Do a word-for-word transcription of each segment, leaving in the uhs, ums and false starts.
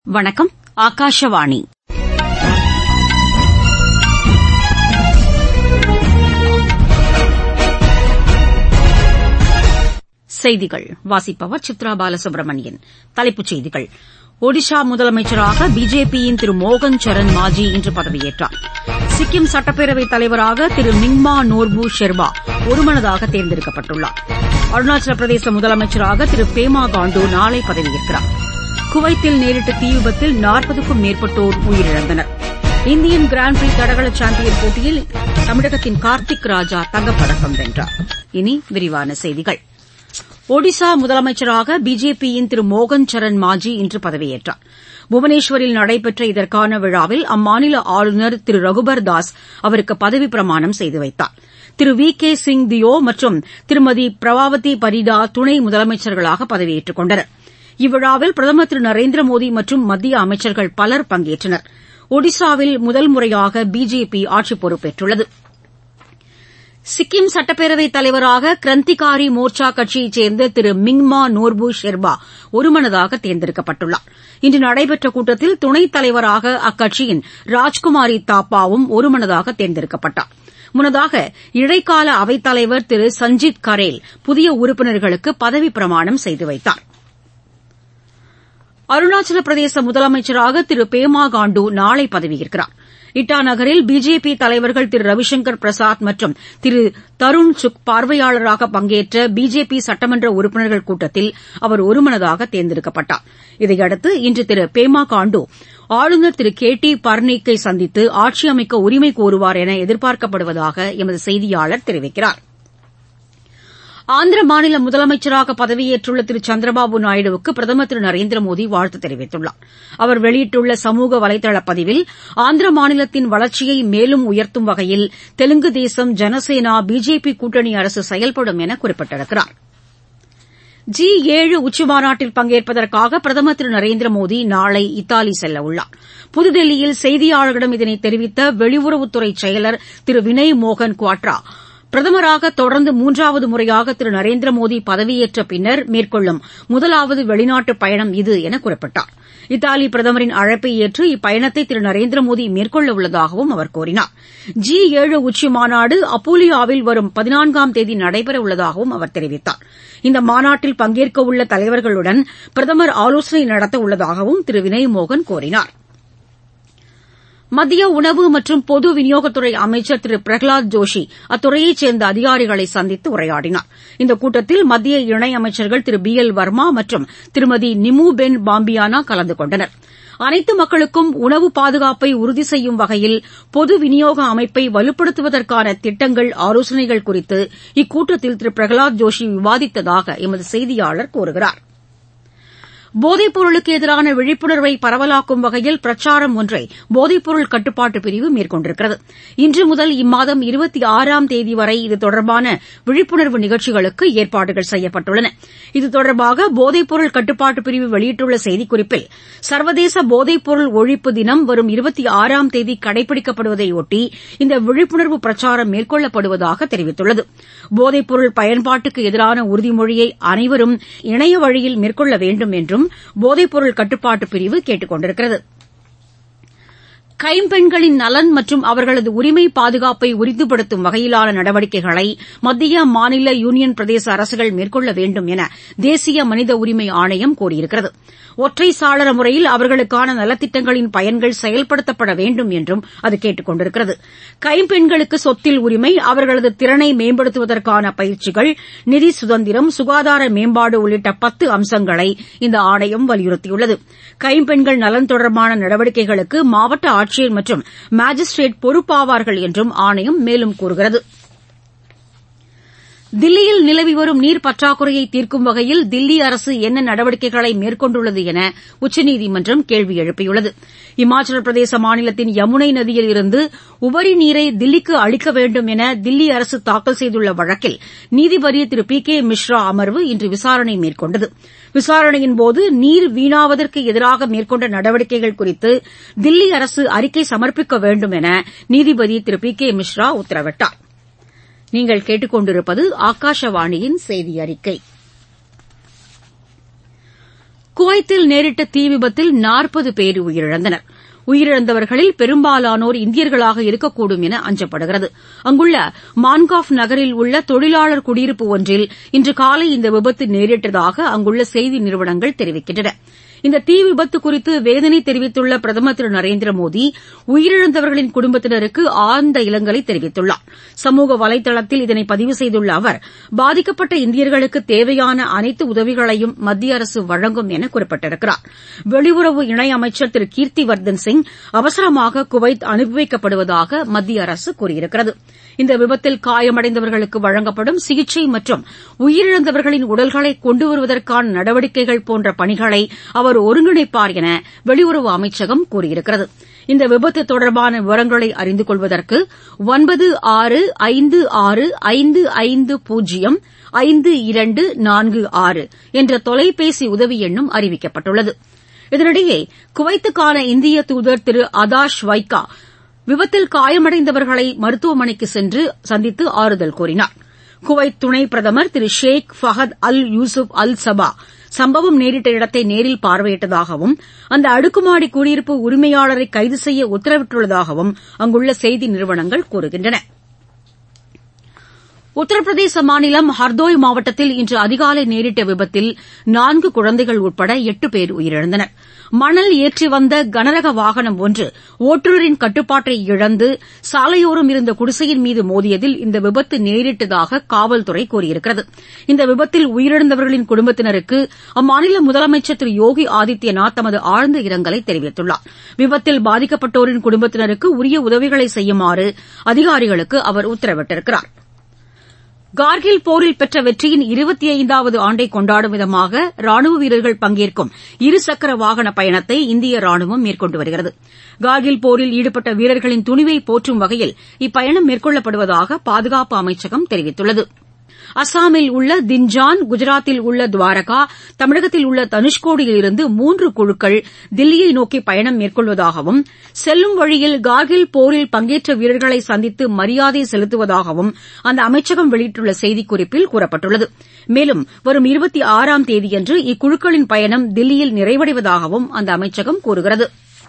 வணக்கம். ஆகாஷவாணி. செய்திகள் வாசிப்பவர் சித்ரா பாலசுப்ரமணியன். தலைப்புச் செய்திகள். ஒடிஷா முதலமைச்சராக பிஜேபியின் திரு மோகன் சரண் மாஜி இன்று பதவியேற்றார். சிக்கிம் சட்டப்பேரவைத் தலைவராக திரு மிங்மா நோர்பு ஷெர்பா ஒருமனதாக தேர்ந்தெடுக்கப்பட்டுள்ளார். அருணாச்சல பிரதேச முதலமைச்சராக திரு பேமா காண்டு நாளை பதவியேற்கிறார். குவைத்தில் நேரிட்ட தீ விபத்தில் நாற்பதுக்கும் மேற்பட்டோர் உயிரிழந்தனர். இந்தியன் கிராண்ட் பிரி தடகள சாம்பியன் போட்டியில் தமிழகத்தின் கார்த்திக் ராஜா தங்கப்பதக்கம் வென்றார். இனி விரிவான செய்திகள். ஒடிசா முதலமைச்சராக பிஜேபியின் திரு மோகன் சரண் மாஜி இன்று பதவியேற்றார். புவனேஸ்வரில் நடைபெற்ற இதற்கான விழாவில் அம்மாநில ஆளுநர் திரு ரகுபர் தாஸ் அவருக்கு பதவிப் பிரமாணம் செய்து வைத்தார். திரு வி கே சிங் தியோ மற்றும் திருமதி பிரபாவதி பரிதா துணை முதலமைச்சர்களாக பதவியேற்றுக் கொண்டனர். இவ்விழாவில் பிரதமர் திரு நரேந்திர மோடி மற்றும் மத்திய அமைச்சர்கள் பலர் பங்கேற்றனர். ஒடிசாவில் முதல் முறையாக பிஜேபி ஆட்சி பொறுப்பேற்றுள்ளது. சிக்கிம் சட்டப்பேரவைத் தலைவராக கிரந்திகாரி மோர்ச்சா கட்சியைச் சேர்ந்த திரு மிங்மா நோர்பு ஷெர்பா ஒருமனதாக தேர்ந்தெடுக்கப்பட்டுள்ளார். இன்று நடைபெற்ற கூட்டத்தில் துணைத் தலைவராக அக்கட்சியின் ராஜ்குமாரி தாப்பாவும் ஒருமனதாக தேர்ந்தெடுக்கப்பட்டார். முன்னதாக இடைக்கால அவைத்தலைவர் திரு சஞ்சித் கரேல் புதிய உறுப்பினர்களுக்கு பதவிப் பிரமாணம் செய்து வைத்தார். அருணாச்சல பிரதேச முதலமைச்சராக திரு பேமா காண்டு நாளை பதவியேற்கிறார். இட்டா நகரில் பிஜேபி தலைவர்கள் திரு ரவிசங்கர் பிரசாத் மற்றும் திரு தருண் சுக் பார்வையாளராக பங்கேற்ற பிஜேபி சட்டமன்ற உறுப்பினர்கள் கூட்டத்தில் அவர் ஒருமனதாக தேர்ந்தெடுக்கப்பட்டார். இதையடுத்து இன்று திரு பேமா காண்டு ஆளுநர் திரு கே டி பர்னீக்கை சந்தித்து ஆட்சி அமைக்க உரிமை கோருவார் என எதிர்பார்க்கப்படுவதாக எமது செய்தியாளர் தெரிவிக்கிறார். ஆந்திர மாநில முதலமைச்சராக பதவியேற்றுள்ள திரு சந்திரபாபு நாயுடுவுக்கு பிரதமர் திரு நரேந்திர மோடி வாழ்த்து தெரிவித்துள்ளார். அவர் வெளியிட்டுள்ள சமூக வலைதள பதிவில் ஆந்திர மாநிலத்தின் வளர்ச்சியை மேலும் உயர்த்தும் வகையில் தெலுங்கு தேசம், ஜனசேனா, பிஜேபி கூட்டணி அரசு செயல்படும் என குறிப்பிட்டிருக்கிறார். ஜி ஏழு உச்சிமாநாட்டில் பங்கேற்பதற்காக பிரதமர் திரு நரேந்திர மோடி நாளை இத்தாலி செல்ல உள்ளார். புதுதில்லியில் செய்தியாளர்களிடம் இதனை தெரிவித்த வெளியுறவுத்துறை செயலர் திரு வினய் மோகன் குவாட்ரா, பிரதமராக தொடர்ந்து மூன்றாவது முறையாக திரு நரேந்திர மோடி பதவியேற்ற பின்னர் மேற்கொள்ளும் முதலாவது வெளிநாட்டு பயணம் இது என குறிப்பிட்டார். இத்தாலி பிரதமரின் அழைப்பை ஏற்று இப்பயணத்தை திரு நரேந்திர மோடி மேற்கொள்ள உள்ளதாகவும் அவர் கூறினார். ஜி ஏழு உச்சிமாநாடு அப்புலியாவில் வரும் பதினான்காம் தேதி நடைபெற உள்ளதாகவும் அவர் தெரிவித்தார். இந்த மாநாட்டில் பங்கேற்க உள்ள தலைவர்களுடன் பிரதமர் ஆலோசனை நடத்த உள்ளதாகவும் திரு வினய் மோகன் கூறினார். மத்திய உணவு மற்றும் பொது விநியோகத்துறை அமைச்சர் திரு பிரகலாத் ஜோஷி அத்துறையைச் சேர்ந்த அதிகாரிகளை சந்தித்து உரையாடினார். இந்த கூட்டத்தில் மத்திய இணையமைச்சர்கள் திரு பி எல் வர்மா மற்றும் திருமதி நிமு பென் பாம்பியானா கலந்து கொண்டனர். அனைத்து மக்களுக்கும் உணவு பாதுகாப்பை உறுதி செய்யும் வகையில் பொது விநியோக அமைப்பை வலுப்படுத்துவதற்கான திட்டங்கள், ஆலோசனைகள் குறித்து இக்கூட்டத்தில் திரு பிரகலாத் ஜோஷி விவாதித்ததாக எமது செய்தியாளர் கூறுகிறார். போதைப் பொருளுக்கு எதிரான விழிப்புணர்வை பரவலாக்கும் வகையில் பிரச்சாரம் ஒன்றை போதைப்பொருள் கட்டுப்பாட்டு பிரிவு மேற்கொண்டிருக்கிறது. இன்று முதல் இம்மாதம் இருபத்தி ஆறாம் தேதி வரை இது தொடர்பான விழிப்புணர்வு நிகழ்ச்சிகளுக்கு ஏற்பாடுகள் செய்யப்பட்டுள்ளன. இது தொடர்பாக போதைப்பொருள் கட்டுப்பாட்டு பிரிவு வெளியிட்டுள்ள செய்திக்குறிப்பில், சர்வதேச போதைப்பொருள் ஒழிப்பு தினம் வரும் இருபத்தி ஆறாம் தேதி கடைபிடிக்கப்படுவதையொட்டி இந்த விழிப்புணர்வு பிரச்சாரம் மேற்கொள்ளப்படுவதாக தெரிவித்துள்ளது. போதைப்பொருள் பயன்பாட்டுக்கு எதிரான உறுதிமொழியை அனைவரும் இணைய வழியில் மேற்கொள்ள வேண்டும் என்றும் போதைப்பொருள் கட்டுப்பாட்டு பிரிவு கேட்டுக் கொண்டிருக்கிறது. கைம்பெண்களின் நலன் மற்றும் அவர்களது உரிமை பாதுகாப்பை உறுதிப்படுத்தும் வகையிலான நடவடிக்கைகளை மத்திய, மாநில, யூனியன் பிரதேச அரசுகள் மேற்கொள்ள வேண்டும் என தேசிய மனித உரிமை ஆணையம் கூறியிருக்கிறது. ஒற்றை சாளர முறையில் அவர்களுக்கான நலத்திட்டங்களின் பயன்கள் செயல்படுத்தப்பட வேண்டும் என்றும் அது கேட்டுக் கொண்டிருக்கிறது. கைம்பெண்களுக்கு சொத்தில் உரிமை, அவர்களது திறனை மேம்படுத்துவதற்கான பயிற்சிகள், நிதி சுதந்திரம், சுகாதார மேம்பாடு உள்ளிட்ட பத்து அம்சங்களை இந்த ஆணையம் வலியுறுத்தியுள்ளது. கைம்பெண்கள் நலன் தொடர்பான நடவடிக்கைகளுக்கு மாவட்ட ஆட்சியர் மற்றும் மாஜிஸ்ட்ரேட் பொறுப்பாவார்கள் என்றும் ஆணையம் மேலும் கூறுகிறது. தில்லியில் நிலவி வரும் நீர் பற்றாக்குறையை தீர்க்கும் வகையில் தில்லி அரசு என்ன நடவடிக்கைகளை மேற்கொண்டுள்ளது என உச்சநீதிமன்றம் கேள்வி எழுப்பியுள்ளது. இமாச்சல பிரதேச மாநிலத்தின் யமுனை நதியில் இருந்து உபரி நீரை தில்லிக்கு அளிக்க வேண்டும் என தில்லி அரசு தாக்கல் செய்துள்ள வழக்கில் நீதிபதி திரு பி கே மிஸ்ரா அமர்வு இன்று விசாரணை மேற்கொண்டது. விசாரணையின்போது நீர் வீணாவதற்கு எதிராக மேற்கொண்ட நடவடிக்கைகள் குறித்து தில்லி அரசு அறிக்கை சமர்ப்பிக்க வேண்டும் என நீதிபதி திரு பி கே மிஸ்ரா உத்தரவிட்டார். நீங்கள் கேட்டுக் கொண்டிருப்பது ஆகாஷவாணியின் செய்தி அறிக்கை. குவைத்தில் நேரிட்ட தீ விபத்தில் நாற்பது பேர் உயிரிழந்தனர். உயிரிழந்தவர்களில் பெரும்பாலானோர் இந்தியர்களாக இருக்கக்கூடும் என அஞ்சப்படுகிறது. அங்குள்ள மான்காஃப் நகரில் உள்ள தொழிலாளர் குடியிருப்பு ஒன்றில் இன்று காலை இந்த விபத்து நேரிட்டதாக அங்குள்ள செய்தி நிறுவனங்கள் தெரிவிக்கின்றன. இந்த தீ விபத்து குறித்து வேதனை தெரிவித்துள்ள பிரதமர் திரு நரேந்திர மோடி உயிரிழந்தவர்களின் குடும்பத்தினருக்கு ஆழ்ந்த இரங்கலை தெரிவித்துள்ளார். சமூக வலைதளத்தில் இதனை பதிவு செய்துள்ள அவர், பாதிக்கப்பட்ட இந்தியர்களுக்கு தேவையான அனைத்து உதவிகளையும் மத்திய அரசு வழங்கும் என குறிப்பிட்டிருக்கிறார். வெளியுறவு இணையமைச்சர் திரு கீர்த்திவர்தன் சிங் அவசரமாக குவைத் அனுப்பி வைக்கப்படுவதாக மத்திய அரசு கூறியிருக்கிறது. இந்த விபத்தில் காயமடைந்தவர்களுக்கு வழங்கப்படும் சிகிச்சை மற்றும் உயிரிழந்தவர்களின் உடல்களை கொண்டு வருவதற்கான நடவடிக்கைகள் போன்ற பணிகளை அவர் ஒருங்கிணைப்பார் என வெளியுறவு அமைச்சகம் கூறியிருக்கிறது. இந்த விபத்து தொடர்பான விவரங்களை அறிந்து கொள்வதற்கு ஒன்பது ஆறு ஐந்து ஆறு ஐந்து ஐந்து பூஜ்ஜியம் ஐந்து இரண்டு நான்கு ஆறு என்ற தொலைபேசி உதவி எண்ணும் அறிவிக்கப்பட்டுள்ளது. இதனிடையே குவைத்துக்கான இந்திய தூதர் திரு அதாஷ் வைகா விபத்தில் காயமடைந்தவர்களை மருத்துவமனைக்கு சென்று சந்தித்து ஆறுதல் கூறினார். குவைத் துணை பிரதமர் திரு ஷேக் ஃபஹத் அல் யூசுப் அல் சபா சம்பவம் நேரிட்ட இடத்தை நேரில் பார்வையிட்டதாகவும் அந்த அடுக்குமாடி குடியிருப்பு உரிமையாளரை கைது செய்ய உத்தரவிட்டுள்ளதாகவும் அங்குள்ள செய்தி நிறுவனங்கள் கூறுகின்றன. உத்தரப்பிரதேச மாநிலம் ஹர்தோய் மாவட்டத்தில் இன்று அதிகாலை நேரிட்ட விபத்தில் நான்கு குழந்தைகள் உட்பட எட்டு பேர் உயிரிழந்தனர். மணல் ஏற்றி வந்த கனரக வாகனம் ஒன்று ஓட்டுநரின் கட்டுப்பாட்டை இழந்து சாலையோரம் இருந்த குடிசையின் மீது மோதியதில் இந்த விபத்து நேரிட்டதாக காவல்துறை கூறியிருக்கிறது. இந்த விபத்தில் உயிரிழந்தவர்களின் குடும்பத்தினருக்கு அம்மாநில முதலமைச்சர் திரு யோகி ஆதித்யநாத் தமது ஆழ்ந்த இரங்கலை தெரிவித்துள்ளார். விபத்தில் பாதிக்கப்பட்டோரின் குடும்பத்தினருக்கு உரிய உதவிகளை செய்யுமாறு அதிகாரிகளுக்கு அவர் உத்தரவிட்டிருக்கிறார். கார்கில் போரில் பெற்ற வெற்றியின் இருபத்தி ஐந்தாவது ஆண்டை கொண்டாடும் விதமாக ராணுவ வீரர்கள் பங்கேற்கும் இருசக்கர வாகன பயணத்தை இந்திய ராணுவம் மேற்கொண்டு வருகிறது. கார்கில் போரில் ஈடுபட்ட வீரர்களின் துணிவை போற்றும் வகையில் இப்பயணம் மேற்கொள்ளப்படுவதாக பாதுகாப்பு அமைச்சகம் தெரிவித்துள்ளது. அஸ்ஸாமில் உள்ள தின்ஜான், குஜராத்தில் உள்ள துவாரகா, தமிழகத்தில் உள்ள தனுஷ்கோடியில் இருந்து மூன்று குழுக்கள் தில்லியை நோக்கி பயணம் மேற்கொள்வதாகவும் செல்லும் வழியில் கார்கில் போரில் பங்கேற்ற வீரர்களை சந்தித்து மரியாதை செலுத்துவதாகவும் அந்த அமைச்சகம் வெளியிட்டுள்ள செய்திக்குறிப்பில் கூறப்பட்டுள்ளது. மேலும் வரும் இருபத்தி ஆறாம் தேதியன்று இக்குழுக்களின் பயணம் தில்லியில் நிறைவடைவதாகவும் அந்த அமைச்சகம் கூறுகிறது.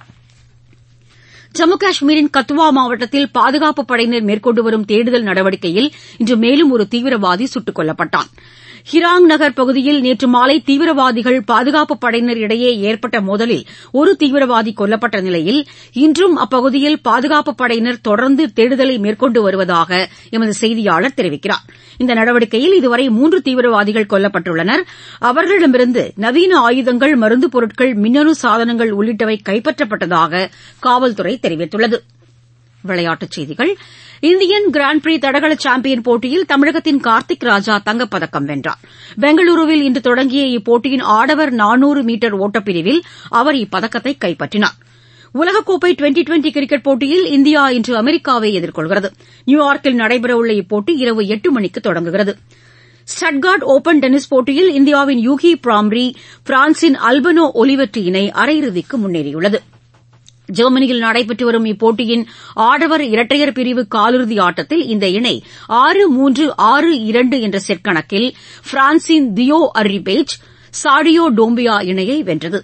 ஜம்மு காஷ்மீரின் கத்துவா மாவட்டத்தில் பாதுகாப்புப் படையினர் மேற்கொண்டு வரும் தேடுதல் நடவடிக்கையில் இன்று மேலும் ஒரு தீவிரவாதி சுட்டுக் கொல்லப்பட்டான். ஹிராங் நகர் பகுதியில் நேற்று மாலை தீவிரவாதிகள் பாதுகாப்புப் படையினர் இடையே ஏற்பட்ட மோதலில் ஒரு தீவிரவாதி கொல்லப்பட்ட நிலையில் இன்றும் அப்பகுதியில் பாதுகாப்புப் படையினர் தொடர்ந்து தேடுதலை மேற்கொண்டு வருவதாக எமது செய்தியாளர் தெரிவிக்கிறார். இந்த நடவடிக்கையில் இதுவரை மூன்று தீவிரவாதிகள் கொல்லப்பட்டுள்ளனர். அவர்களிடமிருந்து நவீன ஆயுதங்கள், மருந்துப் பொருட்கள், மின்னணு சாதனங்கள் உள்ளிட்டவை கைப்பற்றப்பட்டதாக காவல்துறை தெரிவித்துள்ளது. விளையாட்டுச் செய்திகள். இந்தியன் கிராண்ட் பிரீ தடகள சாம்பியன் போட்டியில் தமிழகத்தின் கார்த்திக் ராஜா தங்கப்பதக்கம் வென்றார். பெங்களூருவில் இன்று தொடங்கிய இப்போட்டியின் ஆடவர் நானூறு மீட்டர் ஓட்டப்பிரிவில் அவர் இப்பதக்கத்தை கைப்பற்றினார். உலகக்கோப்பை டுவெண்டி டுவெண்டி கிரிக்கெட் போட்டியில் இந்தியா இன்று அமெரிக்காவை எதிர்கொள்கிறது. நியூயார்க்கில் நடைபெறவுள்ள இப்போட்டி இரவு எட்டு மணிக்கு தொடங்குகிறது. ஸ்டட்கார்ட் ஒபன் டென்னிஸ் போட்டியில் இந்தியாவின் யூகி பிராம்ரி பிரான்சின் அல்பனோ ஒலிவெற்றி இணை அரையிறுதிக்கு முன்னேறியுள்ளது. ஜெர்மனியில் நடைபெற்று வரும் இப்போட்டியின் ஆடவர் இரட்டையர் பிரிவு காலிறுதி ஆட்டத்தில் இந்த இணை ஆறு மூன்று ஆறு இரண்டு என்ற செட் கணக்கில் பிரான்சின் தியோ அர்ரிபேஜ் சாடியோ டோம்பியா இணையை வென்றது.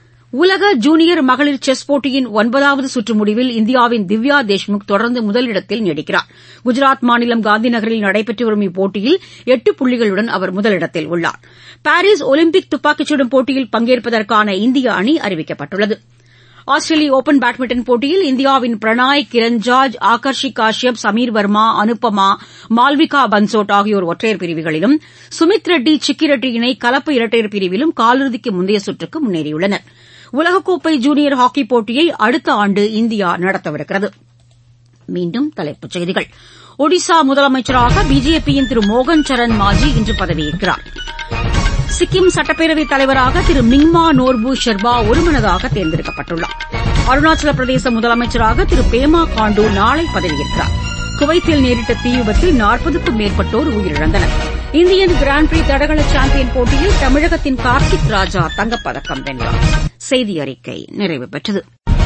உலக ஜூனியர் மகளிர் செஸ் போட்டியின் ஒன்பதாவது சுற்று முடிவில் இந்தியாவின் திவ்யா தேஷ்முக் தொடர்ந்து முதலிடத்தில் நீடிக்கிறார். குஜராத் மாநிலம் காந்தி நகரில் நடைபெற்று வரும் இப்போட்டியில் எட்டு புள்ளிகளுடன் அவர் முதலிடத்தில் உள்ளார். பாரீஸ் ஒலிம்பிக் துப்பாக்கிச் சுடும் போட்டியில் பங்கேற்பதற்கான இந்திய அணி அறிவிக்கப்பட்டுள்ளது. ஆஸ்திரேலிய ஒபன் பேட்மிண்டன் போட்டியில் இந்தியாவின் பிரணாய், கிரண் ஜார்ஜ், ஆகர்ஷி காஷ்யப், சமீர் வர்மா, அனுப்பமா, மால்விகா பன்சோட் ஆகியோர் ஒற்றையர் பிரிவுகளிலும், சுமித் ரெட்டி, சிக்கி ரெட்டி இணை கலப்பு இரட்டையர் பிரிவிலும் காலிறுதிக்கு முந்தைய சுற்றுக்கு முன்னேறியுள்ளனர். உலகக்கோப்பை ஜூனியர் ஹாக்கிப் போட்டியை அடுத்த ஆண்டு இந்தியா நடத்தவிருக்கிறது. மீண்டும் தலைப்புச் செய்திகள். ஒடிசா முதலமைச்சராக பிஜேபியின் திரு மோகன் சரண் மாஜி இன்று பதவியேற்கிறார். சிக்கிம் சட்டப்பேரவைத் தலைவராக திரு மிங்மா நோர்பு ஷெர்பா ஒருமனதாக தேர்ந்தெடுக்கப்பட்டுள்ளார். அருணாச்சல பிரதேச முதலமைச்சராக திரு பேமா காண்டு நாளை பதவியேற்கிறார். குவைத்தில் நேரிட்ட தீ விபத்தில் நாற்பதுக்கும் மேற்பட்டோர் உயிரிழந்தனர். இந்தியன் கிராண்ட் பிரீ தடகள சாம்பியன் போட்டியில் தமிழகத்தின் கார்த்திக் ராஜா தங்கப்பதக்கம் வென்றார். செய்தி அறிக்கை நிறைவு பெற்றது.